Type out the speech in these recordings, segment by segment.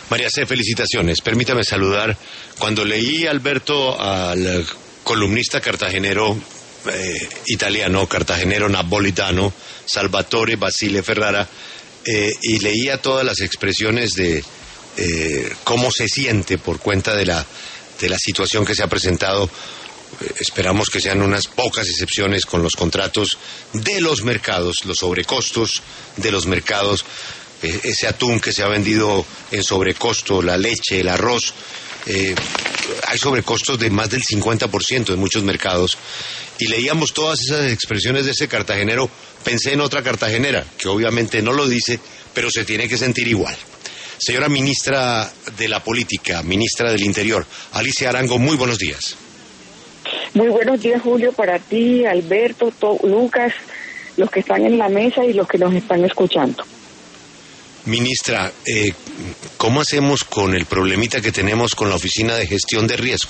María C., felicitaciones. Permítame saludar. Cuando leí, Alberto, al columnista cartagenero italiano, cartagenero napolitano, Salvatore Basile Ferrara, y leía todas las expresiones de cómo se siente por cuenta de la situación que se ha presentado. Esperamos que sean unas pocas excepciones con los contratos de los mercados, los sobrecostos de los mercados, ese atún que se ha vendido en sobrecosto, la leche, el arroz. Hay sobrecostos de más del 50% en muchos mercados. Y leíamos todas esas expresiones de ese cartagenero. Pensé en otra cartagenera, que obviamente no lo dice, pero se tiene que sentir igual. Señora ministra de la Política, ministra del Interior, Alicia Arango, muy buenos días. Muy buenos días, Julio, para ti, Alberto, Lucas, los que están en la mesa y los que nos están escuchando. Ministra, ¿cómo hacemos con el problemita que tenemos con la Oficina de Gestión de Riesgo?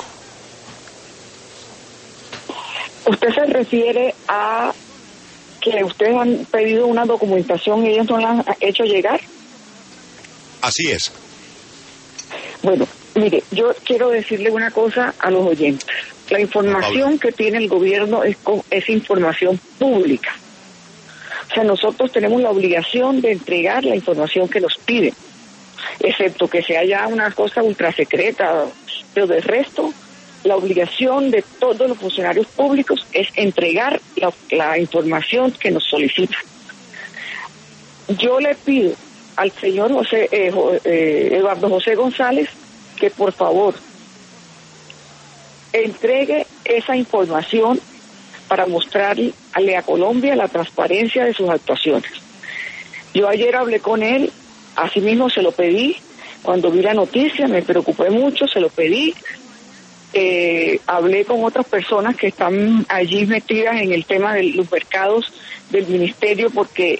¿Usted se refiere a que ustedes han pedido una documentación y ellos no la han hecho llegar? Así es. Bueno, mire, yo quiero decirle una cosa a los oyentes. La información que tiene el gobierno es información pública. O sea, nosotros tenemos la obligación de entregar la información que nos piden, excepto que sea ya una cosa ultra secreta, pero del resto, la obligación de todos los funcionarios públicos es entregar la información que nos solicitan. Yo le pido al señor Eduardo José González que por favor entregue esa información para mostrarle a Colombia la transparencia de sus actuaciones. Yo ayer hablé con él, asimismo se lo pedí, cuando vi la noticia me preocupé mucho, se lo pedí, hablé con otras personas que están allí metidas en el tema de los mercados del ministerio porque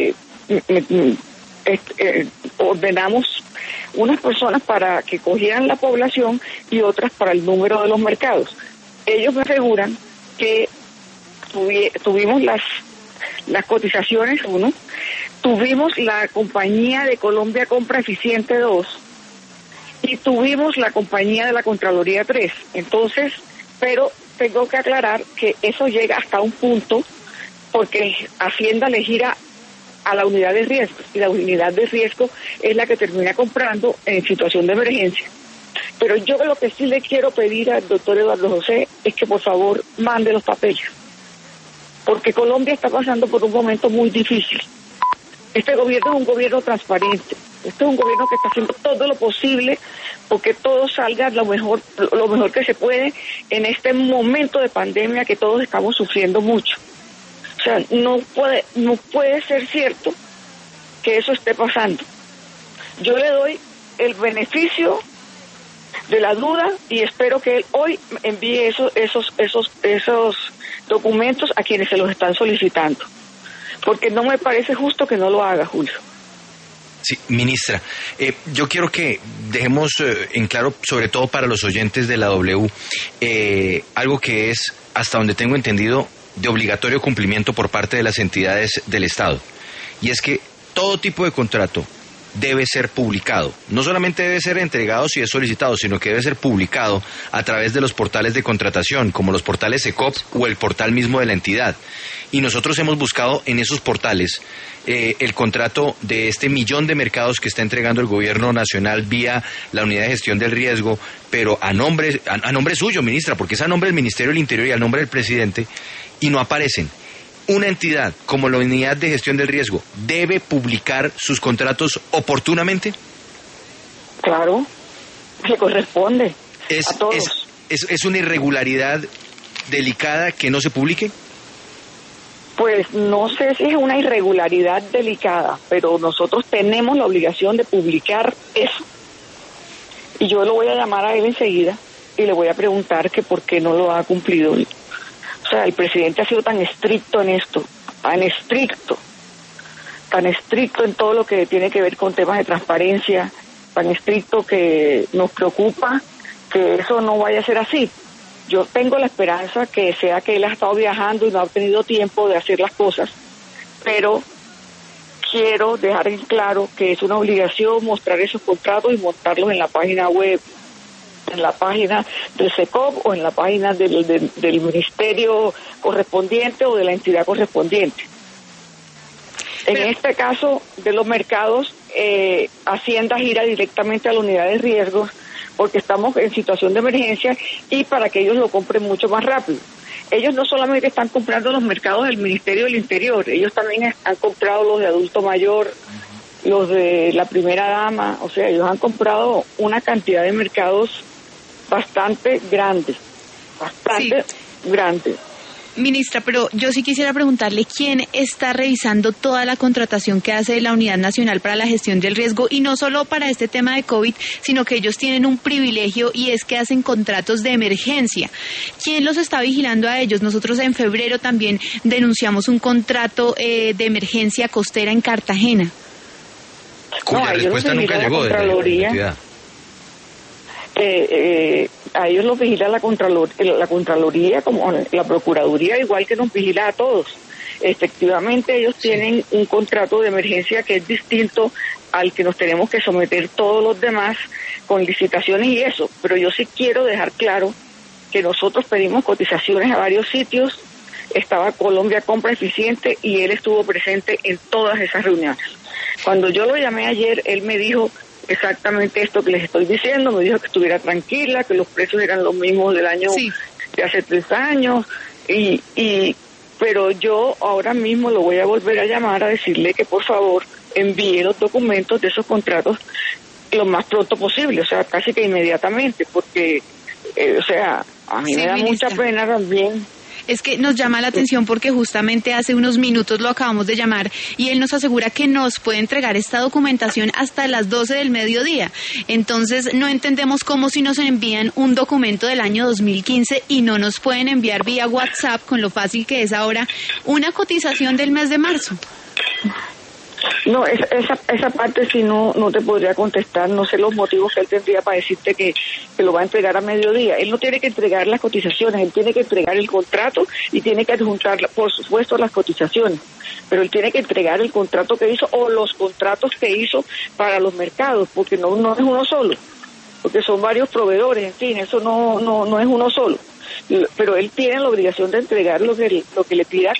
ordenamos unas personas para que cogieran la población y otras para el número de los mercados. Ellos me aseguran que tuvimos las cotizaciones 1, tuvimos la compañía de Colombia Compra Eficiente 2 y tuvimos la compañía de la Contraloría 3. Entonces, pero tengo que aclarar que eso llega hasta un punto porque Hacienda le gira a la unidad de riesgo y la unidad de riesgo es la que termina comprando en situación de emergencia. Pero yo lo que sí le quiero pedir al doctor Eduardo José es que por favor mande los papeles, porque Colombia está pasando por un momento muy difícil. Este gobierno es un gobierno transparente, este es un gobierno que está haciendo todo lo posible porque todo salga lo mejor que se puede en este momento de pandemia que todos estamos sufriendo mucho. O sea, no puede ser cierto que eso esté pasando. Yo le doy el beneficio de la duda y espero que él hoy envíe esos documentos a quienes se los están solicitando, porque no me parece justo que no lo haga, Julio. Sí, ministra, yo quiero que dejemos en claro, sobre todo para los oyentes de la W, algo que es, hasta donde tengo entendido, de obligatorio cumplimiento por parte de las entidades del Estado, y es que todo tipo de contrato debe ser publicado. No solamente debe ser entregado si es solicitado, sino que debe ser publicado a través de los portales de contratación, como los portales ECOP o el portal mismo de la entidad. Y nosotros hemos buscado en esos portales el contrato de este 1 millón de mercados que está entregando el gobierno nacional vía la unidad de gestión del riesgo, pero a nombre suyo, ministra, porque es a nombre del Ministerio del Interior y a nombre del presidente, y no aparecen. Una entidad como la Unidad de Gestión del Riesgo debe publicar sus contratos oportunamente. Claro, le corresponde a todos. ¿Es una irregularidad delicada que no se publique? Pues no sé si es una irregularidad delicada, pero nosotros tenemos la obligación de publicar eso. Y yo lo voy a llamar a él enseguida y le voy a preguntar que por qué no lo ha cumplido. O sea, el presidente ha sido tan estricto en esto, tan estricto en todo lo que tiene que ver con temas de transparencia, tan estricto que nos preocupa que eso no vaya a ser así. Yo tengo la esperanza que sea que él ha estado viajando y no ha tenido tiempo de hacer las cosas, pero quiero dejar en claro que es una obligación mostrar esos contratos y montarlos en la página web, en la página del SECOP o en la página del ministerio correspondiente o de la entidad correspondiente. En este caso de los mercados, Hacienda gira directamente a la unidad de riesgos porque estamos en situación de emergencia y para que ellos lo compren mucho más rápido. Ellos no solamente están comprando los mercados del Ministerio del Interior, ellos también han comprado los de adulto mayor, los de la primera dama, o sea, ellos han comprado una cantidad de mercados bastante grande. Ministra, pero yo sí quisiera preguntarle quién está revisando toda la contratación que hace la Unidad Nacional para la Gestión del Riesgo, y no solo para este tema de COVID, sino que ellos tienen un privilegio y es que hacen contratos de emergencia. ¿Quién los está vigilando a ellos? Nosotros en febrero también denunciamos un contrato de emergencia costera en Cartagena. Cuya respuesta nunca llegó de la entidad. A ellos los vigila la Contraloría, como la Procuraduría, igual que nos vigila a todos. Efectivamente, ellos tienen un contrato de emergencia que es distinto al que nos tenemos que someter todos los demás con licitaciones y eso. Pero yo sí quiero dejar claro que nosotros pedimos cotizaciones a varios sitios. Estaba Colombia Compra Eficiente y él estuvo presente en todas esas reuniones. Cuando yo lo llamé ayer, él me dijo exactamente esto que les estoy diciendo, me dijo que estuviera tranquila, que los precios eran los mismos del año de hace 3 años, pero yo ahora mismo lo voy a volver a llamar a decirle que por favor envíe los documentos de esos contratos lo más pronto posible, o sea, casi que inmediatamente, porque, a mí me da mucha pena también. Es que nos llama la atención porque justamente hace unos minutos lo acabamos de llamar y él nos asegura que nos puede entregar esta documentación hasta las 12 del mediodía. Entonces no entendemos cómo si nos envían un documento del año 2015 y no nos pueden enviar vía WhatsApp, con lo fácil que es ahora, una cotización del mes de marzo. No, esa parte sí no te podría contestar, no sé los motivos que él tendría para decirte que lo va a entregar a mediodía. Él no tiene que entregar las cotizaciones, él tiene que entregar el contrato y tiene que adjuntar, por supuesto, las cotizaciones, pero él tiene que entregar el contrato que hizo o los contratos que hizo para los mercados, porque no es uno solo, porque son varios proveedores, en fin, eso no es uno solo, pero él tiene la obligación de entregar lo que le pida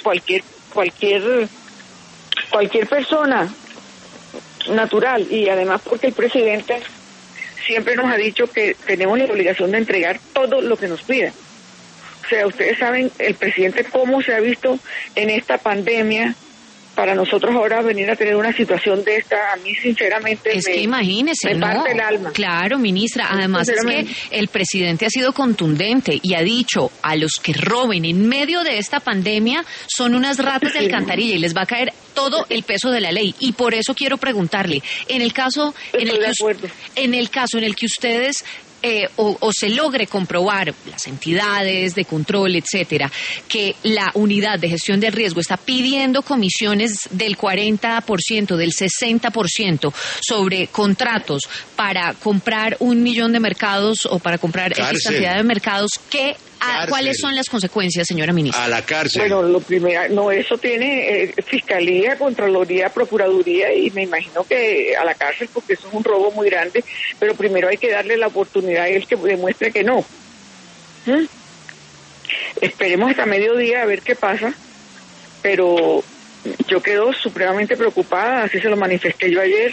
cualquier persona natural, y además porque el presidente siempre nos ha dicho que tenemos la obligación de entregar todo lo que nos pida. O sea, ustedes saben, el presidente cómo se ha visto en esta pandemia. Para nosotros ahora venir a tener una situación de esta, a mí sinceramente que imagínese, me parte el alma. Claro, ministra, además es que el presidente ha sido contundente y ha dicho a los que roben en medio de esta pandemia son unas ratas de alcantarilla y les va a caer todo el peso de la ley. Y por eso quiero preguntarle, en el caso en el que ustedes o se logre comprobar, las entidades de control, etcétera, que la unidad de gestión del riesgo está pidiendo comisiones del 40%, del 60% sobre contratos para comprar 1 millón de mercados o para comprar X cantidad de mercados, ¿cuáles son las consecuencias, señora ministra? A la cárcel. Bueno, lo primero, eso tiene Fiscalía, Contraloría, Procuraduría, y me imagino que a la cárcel, porque eso es un robo muy grande, pero primero hay que darle la oportunidad a él que demuestre que no. Esperemos hasta mediodía a ver qué pasa, pero yo quedo supremamente preocupada, así se lo manifesté yo ayer.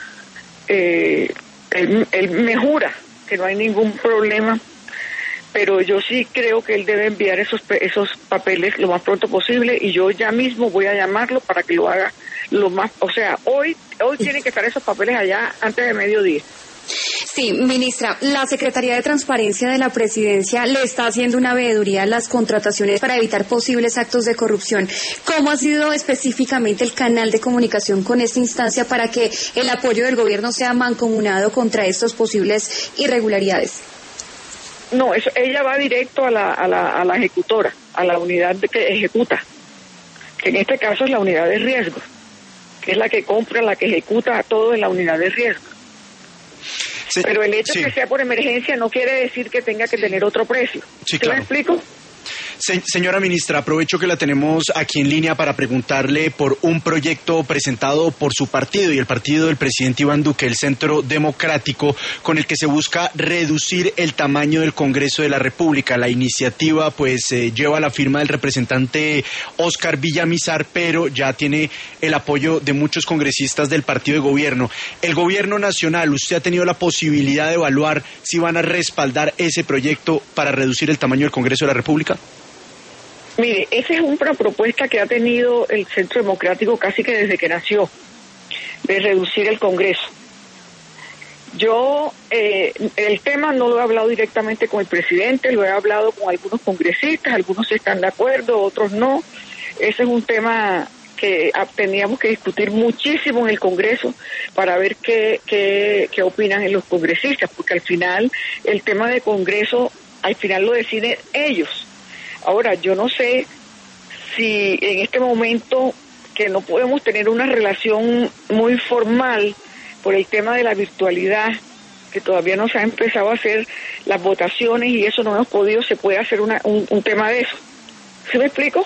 Él me jura que no hay ningún problema, pero yo sí creo que él debe enviar esos papeles lo más pronto posible, y yo ya mismo voy a llamarlo para que lo haga lo más, hoy tienen que estar esos papeles allá antes de mediodía. Sí, ministra, la Secretaría de Transparencia de la Presidencia le está haciendo una veeduría a las contrataciones para evitar posibles actos de corrupción. ¿Cómo ha sido específicamente el canal de comunicación con esta instancia para que el apoyo del gobierno sea mancomunado contra estas posibles irregularidades? No, ella va directo a la ejecutora, a la unidad que ejecuta, que en este caso es la unidad de riesgo, que es la que compra, la que ejecuta todo en la unidad de riesgo. Sí, pero el hecho de que sea por emergencia no quiere decir que tenga que tener otro precio. Sí, ¿Me explico? Señora ministra, aprovecho que la tenemos aquí en línea para preguntarle por un proyecto presentado por su partido y el partido del presidente Iván Duque, el Centro Democrático, con el que se busca reducir el tamaño del Congreso de la República. La iniciativa pues lleva la firma del representante Óscar Villamizar, pero ya tiene el apoyo de muchos congresistas del partido de gobierno. El gobierno nacional, ¿usted ha tenido la posibilidad de evaluar si van a respaldar ese proyecto para reducir el tamaño del Congreso de la República? Mire, esa es una propuesta que ha tenido el Centro Democrático casi que desde que nació, de reducir el Congreso. Yo el tema no lo he hablado directamente con el presidente, lo he hablado con algunos congresistas, algunos están de acuerdo, otros no. Ese es un tema que teníamos que discutir muchísimo en el Congreso para ver qué opinan los congresistas, porque al final el tema de Congreso, al final lo deciden ellos. Ahora, yo no sé si en este momento que no podemos tener una relación muy formal por el tema de la virtualidad, que todavía no se ha empezado a hacer las votaciones y eso no hemos podido, se puede hacer un tema de eso. ¿Sí me explico?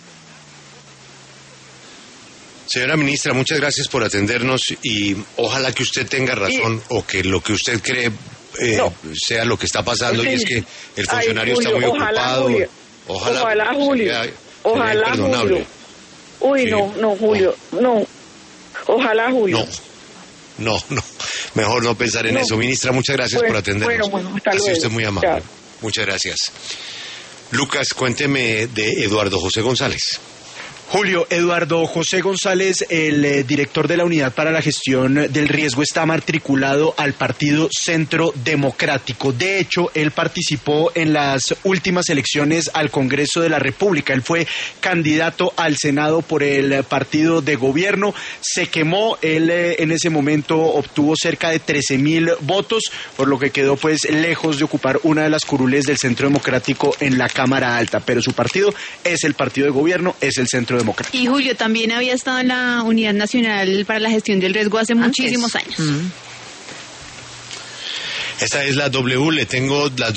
Señora ministra, muchas gracias por atendernos y ojalá que usted tenga razón o que lo que usted cree sea lo que está pasando, y es que el funcionario Julio, está muy ocupado. Ojalá, Julio. Ojalá, Julio. Uy, sí. No, Julio. No. Ojalá, Julio. No. Mejor no pensar en eso. Ministra, muchas gracias por atendernos. Bueno, hasta luego. Ha sido usted muy amable. Chao. Muchas gracias. Lucas, cuénteme de Eduardo José González. Julio, Eduardo José González, el director de la Unidad para la Gestión del Riesgo, está matriculado al partido Centro Democrático. De hecho, él participó en las últimas elecciones al Congreso de la República. Él fue candidato al Senado por el partido de gobierno. Se quemó. Él en ese momento obtuvo cerca de 13,000 votos, por lo que quedó pues lejos de ocupar una de las curules del Centro Democrático en la Cámara Alta. Pero su partido es el partido de gobierno, es el Centro Democrático. Y Julio también había estado en la Unidad Nacional para la Gestión del Riesgo hace muchísimos años. Esta es la W, le tengo las